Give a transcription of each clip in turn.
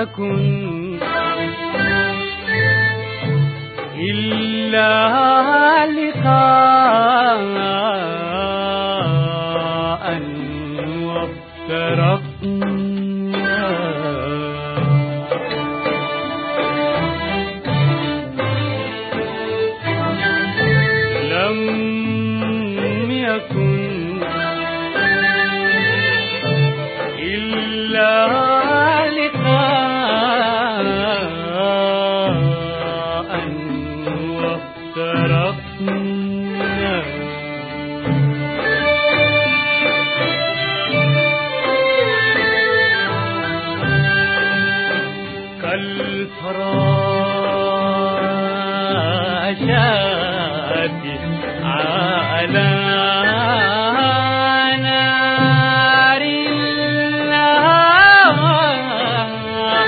يكن إلا لقاء وافترقنا. لم يكن إلا لقاء وافترقنا. كالفراشات على نار الهوى،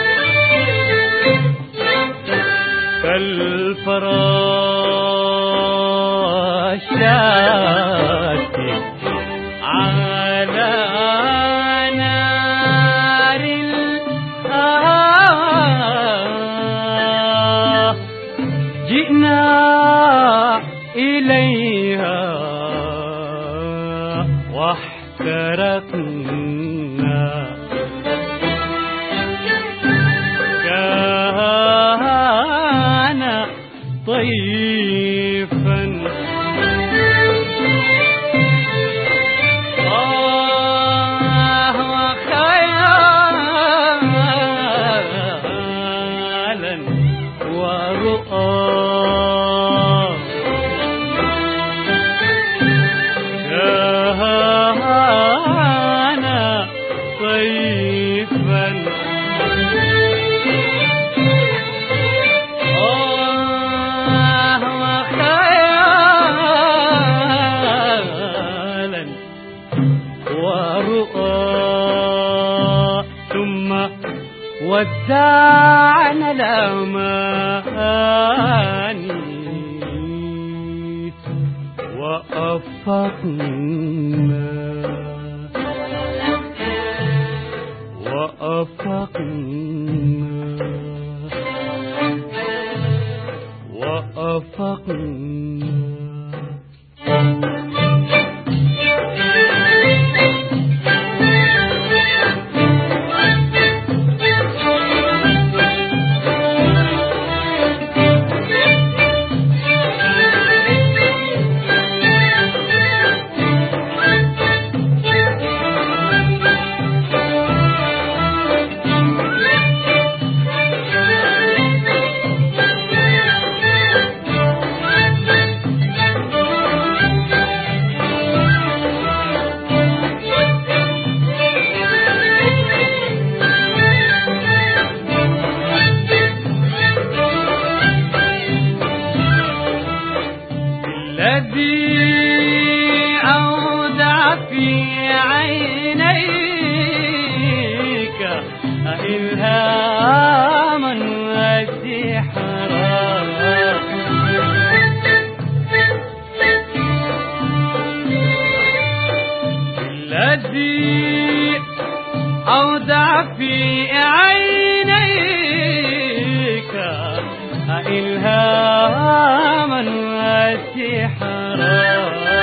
كالفراشات على نار الهوى، جئنا إليها واحترقنا. كان طيفا وخيالا ورؤى، كان طيفا وخيالا ورؤى، ثم ودعنا الأماني وأفقنا وأفقنا وأفقنا. الذي أودع في عينيك إلهاما وسحرا، الذي أودع في عينيك إلهاما وسحرا،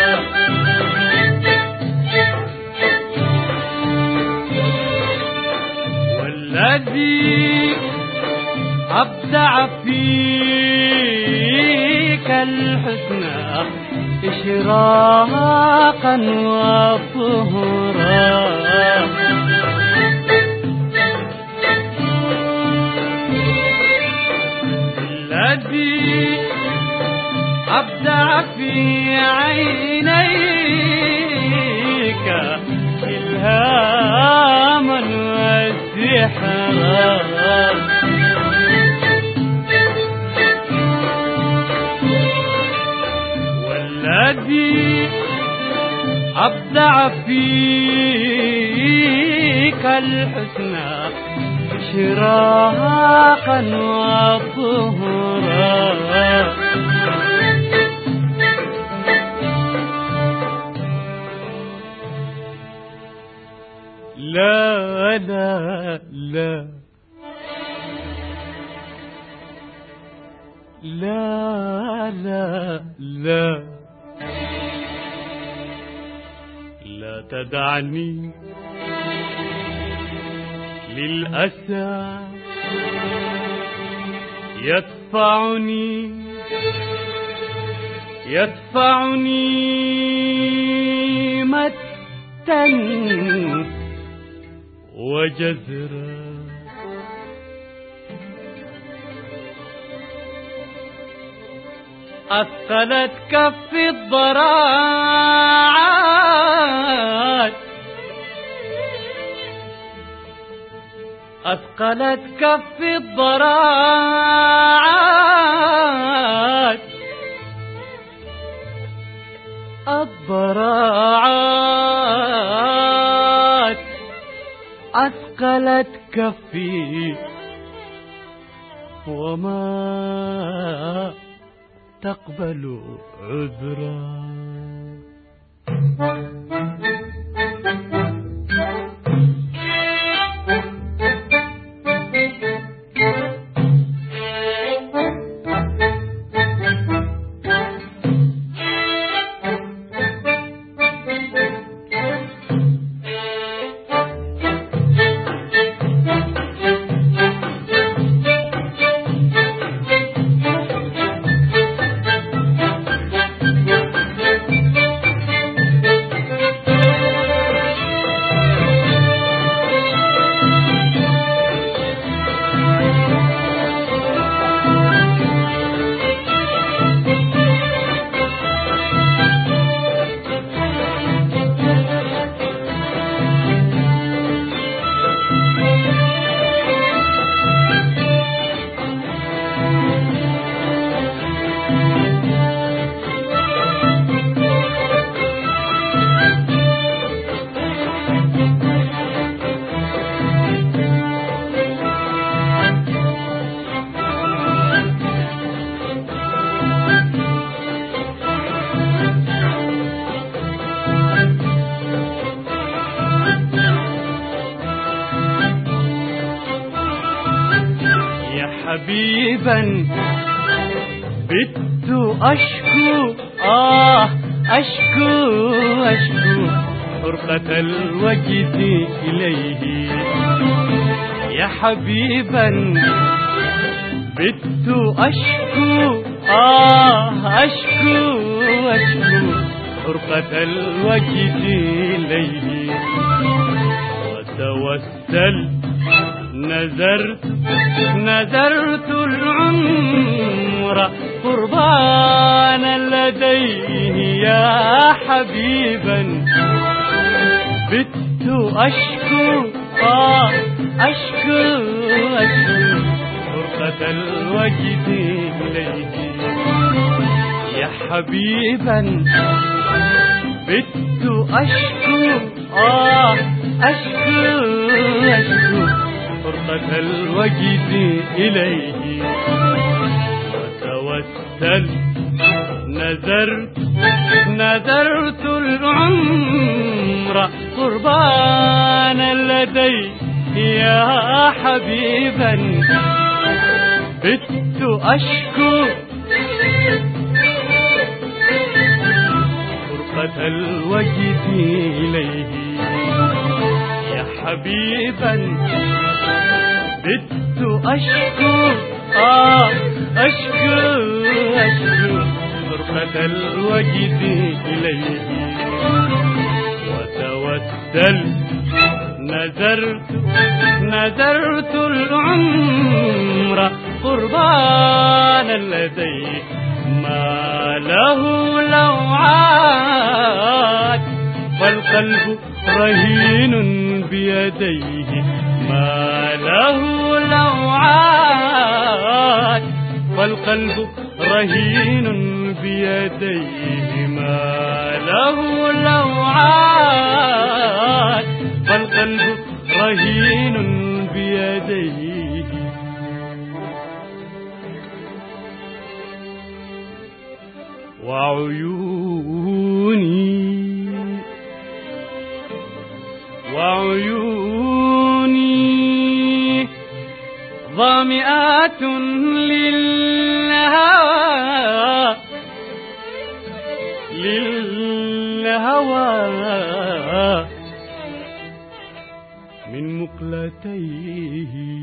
والذي أبدع فيك الحسنى إشراقا وطهرا، الذي أبدع في عينيك إلهاما وسحرا، والذي أبدع فيك الحسنى إشراقا وطهرا. لا لا لا لا لا تدعني للأسى يدفعني متا وجزرا. أثقلت كفي الضراعات أثقلت كفي الضراعات أثقلت كفي وما تقبل عذرا. حبيبا بت أشكو أشكو فرقة الوجد إليه. يا حبيبا بت أشكو أشكو فرقة الوجد إليه. وتوسل نذرت العمر قربانا لديه. يا حبيبا بت أشكو فرقة الوجد إليه. يا حبيبا بت أشكو فرقة الوجد إليه. وتوسل نذرت العمر قربانا لديه. يا حبيبا بت أشكو فرقة الوجد إليه. يا حبيبا بت أشكو فرقة الوجد إليه. وتوسل نذرت العمر قربانا لديه. ما له لوعات والقلب رهين بيديه. ما له لوعات والقلب رهين بيديه. ما له لوعات والقلب رهين بيديه. وعيوني ظامئات للهوى للهوى من مقلتيه.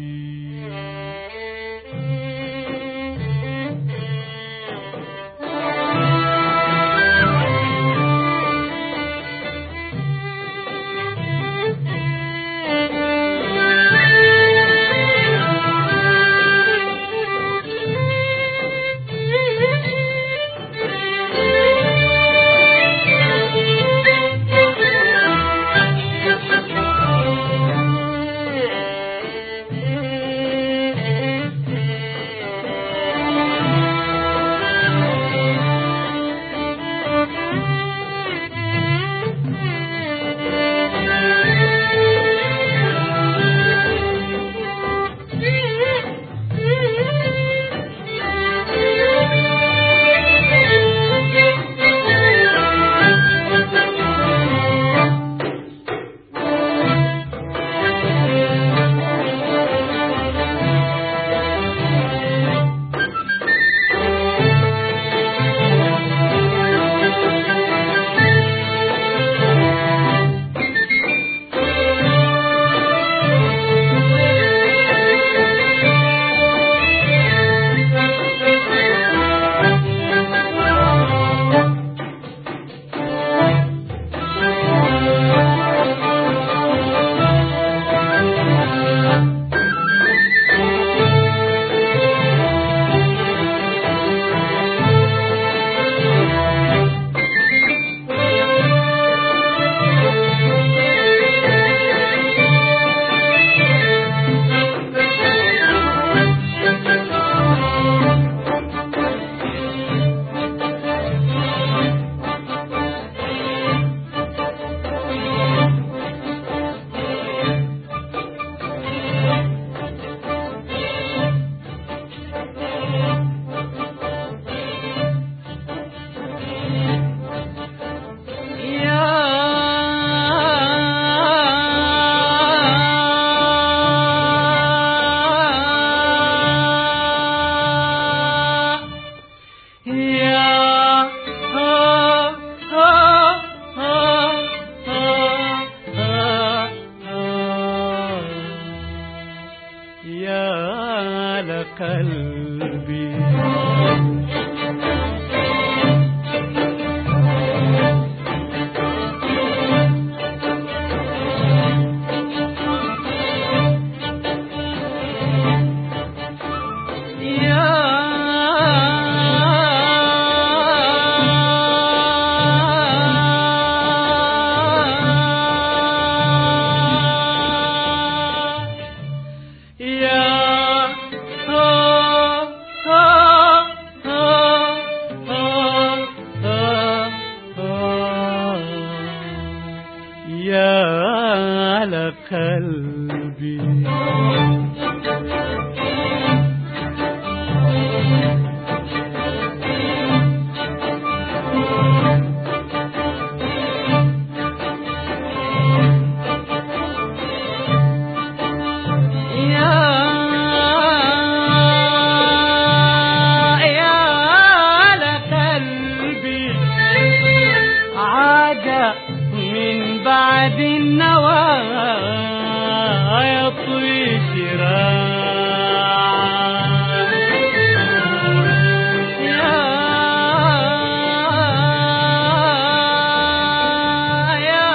قلبي على قلبي من بعد النوى يطوي شراع يا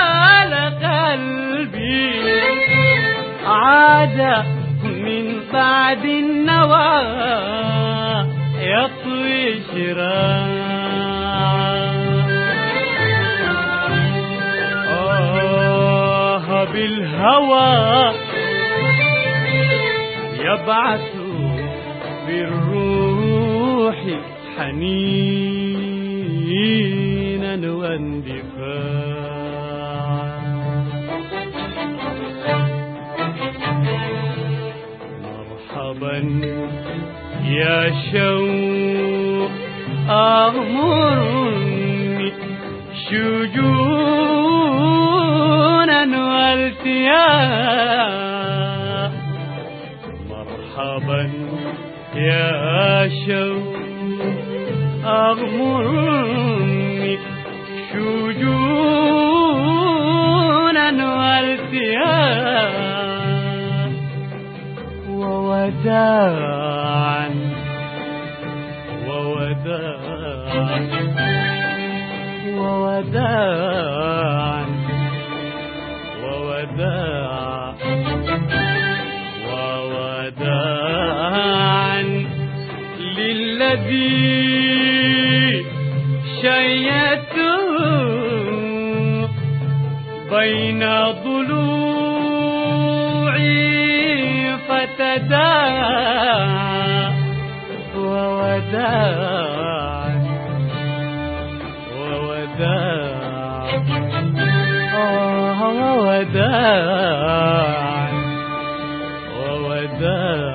لقلبي عاد من بعد النوى يطوي شراع بالهوى يبعث بالروح حنينا واندفاعا مرحبا يا شوق أغمرني شجونا والتياء مرحبا يا شوق أغمرني ووداعا ووداعا ووداعا ووداعا ووداعا للذي شيته بين ضلوعي فتداعى ووداعا ووداعا ووداعا ووداعا